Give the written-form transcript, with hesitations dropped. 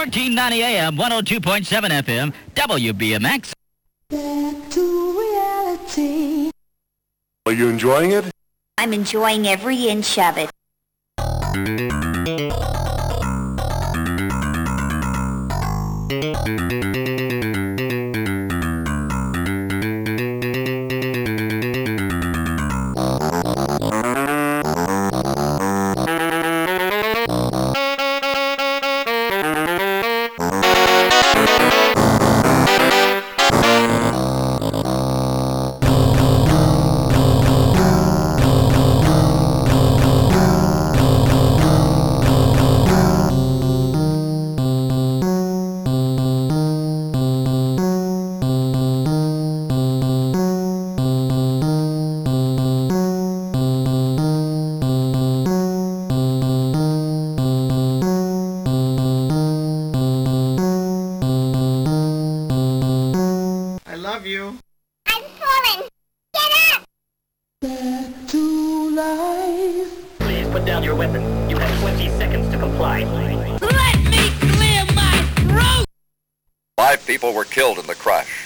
1490 AM, 102.7 FM, WBMX. Back to reality. Are you enjoying it? I'm enjoying every inch of it. I love you. I'm falling. Get up! Back to life. Please put down your weapon. You have 20 seconds to comply. Let me clear my throat! 5 people were killed in the crash.